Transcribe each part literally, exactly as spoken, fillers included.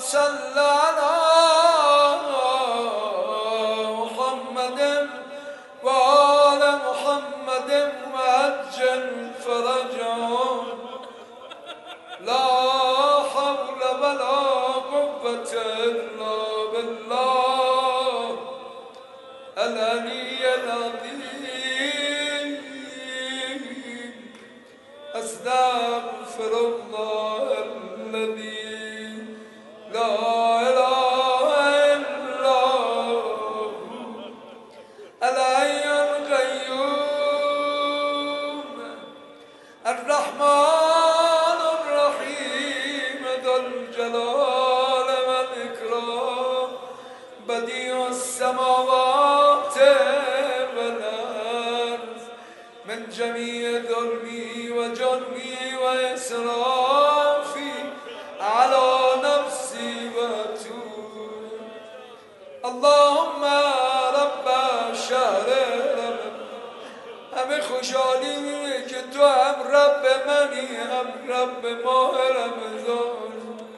صل على محمد وآل محمد وعجل فرجهم لا حول ولا قوة إلا بالله العلي العظيم أستغفر الله الذي لا إله إلا هو الحي القيوم الرحمن الرحيم ذو الجلال والإكرام بديع السماوات والأرض من جميع ظلمي وجرمي وإسرافي على نفسي وأتوب اللهم رب شهر رمضان همه خوشحالی می‌بینه که تو هم رب منی هم رب ماه رمضان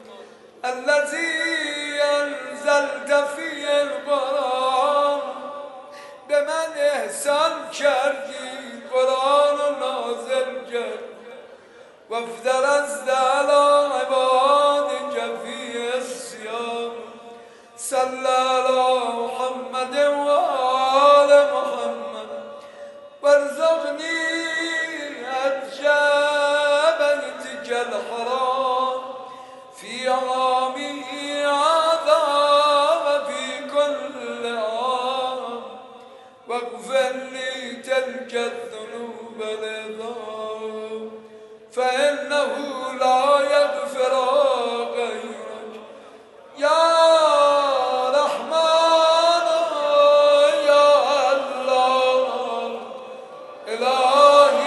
الذی انزلت فی القرآن به من احسان کردی قرآن رو نازل کرد و افترضت علی عبادک فی الصیام صلی علی محمد و آل محمد وارزقنی حج بیتک الحرام فی عامی هذا و فی کل عام واغفر لی تلک الذنوب العظام فإنه لا يغفر غيرك يا رحمن يا الله إلهي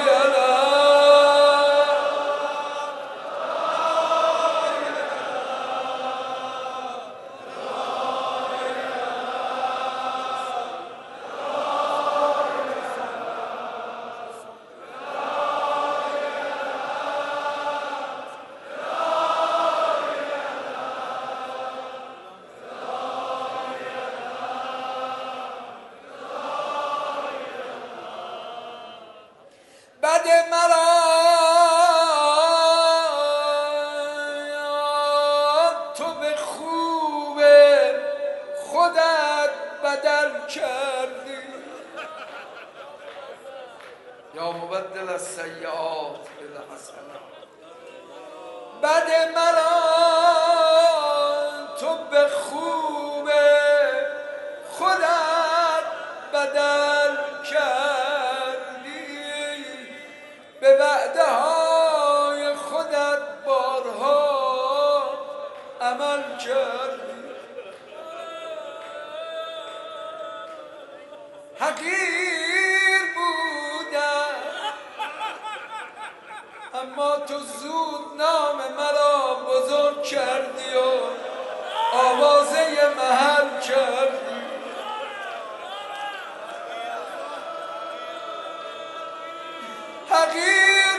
بد مرا تو به خوب خودت بدل کردی یا مبدل السیئات بالحسنات بد مرا تو به خوب خودت بدل کردی به وعده های خودت بارها عمل کردی حقیر بودم اما تو زود نام مرا بزرگ کردی و آوازه محل کردی حقیر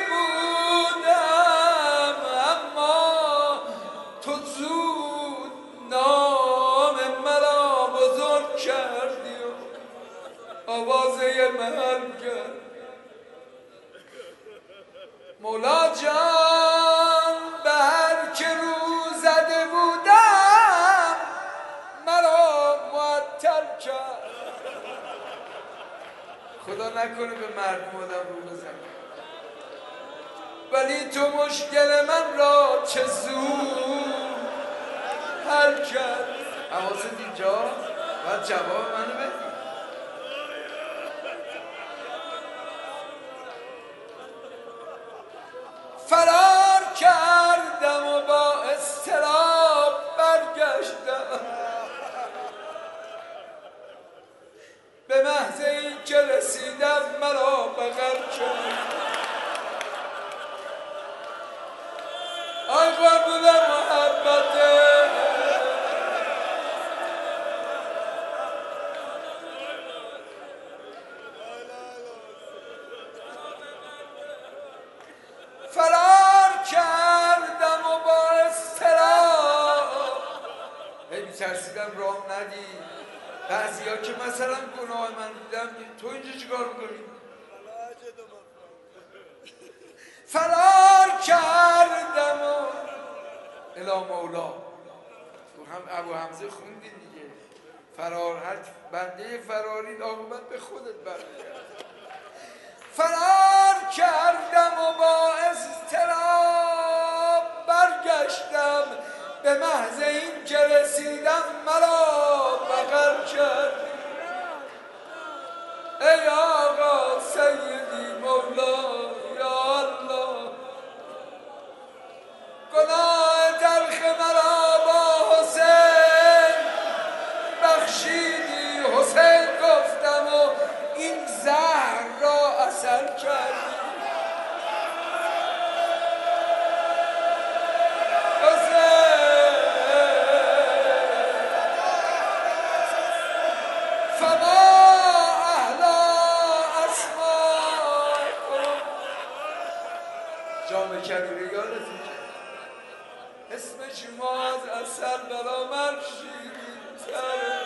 بودم اما تو زود نام مرا بزرگ کردی و آوازه محل کرد مولا جان به هر که رو زده بودم مرا معطل کرد خدا نکنه به مردم آدم رو بزنه ولی تو مشکل من را چه زود حل کرد حواست اینجا باید جواب منو بدی فرار کردم و با اضطراب برگشتم به محض این که رسیدم مرا بغل کرد آی قربون محبته فرار کردم و با اضطراب کسی هم راه ندید. بعضی ها که مثلا گناه من دیدم تو اینجا چیکار میکنی؟ فرار کردم و الا مولا. تو هم ابو حمزه خوندی دیگه، فرار هر بنده فراری عاقبت به خودت برمیگرده. فرار کردم و با اضطراب برگشتم، به محض این که رسیدم مرا بغل کرد. ای آقا سیدی مولا یا الله، گناه تلخ مرا با حسین بخشیدی. حسین گفتم و این زهر را اثر کردی. جام کبیره یادتون اسم شما از اثر برا من شیرین‌تره.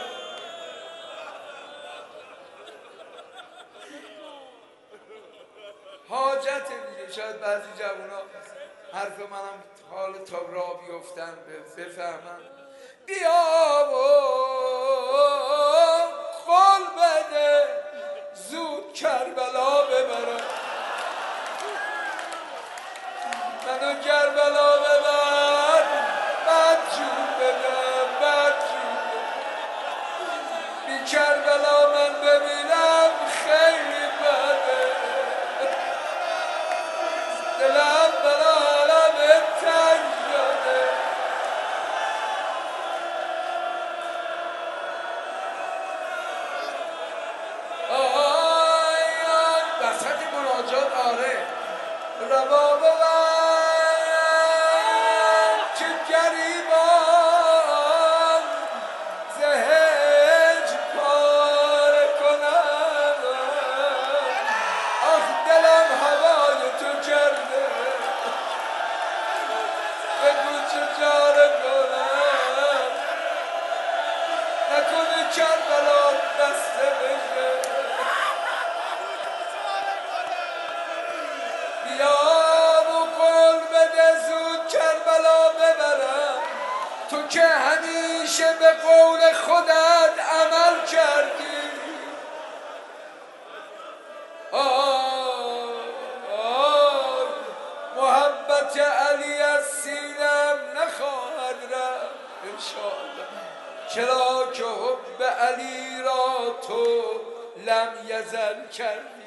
حاجت دیگه. شاید بعضی جوونا حرف منم حال تا را بیفتن بفهمن. بیا و قول بده زود کربلا ببرم، منو کربلا ببر، بد جون بده، بد جون بده. بی کربلا من ببینم خیلی بده، دلم برا عالم تنگ شده. آی آی وسط مناجات آره روا ببر کربلا بسته بشه. بیا و قول بده زود کربلا ببرم، تو که همیشه به قول خودت عمل کردی. آه آه محبت علی از سینم نخواهد رفت انشاءالله، چرا که حب علی را تو لم یزل کردی.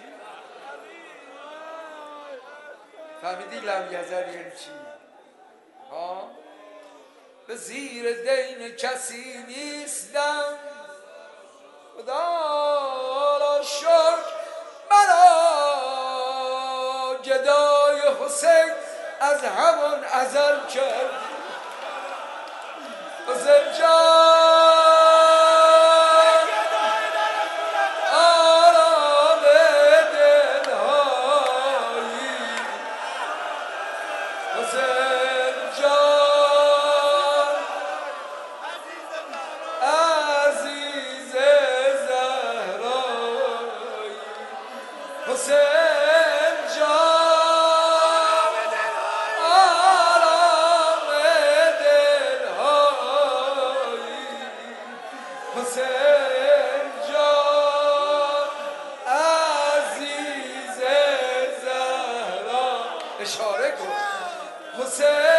فهمیدی لم یزل یعنی چی؟ ها؟ به زیر دین کسی نیستم، خدا را شکر مرا گدای حسین از همون ازل کرد. حسین جان حسین جان آرام دلهایی، حسین جان عزیز زهرا. اشاره کن حسین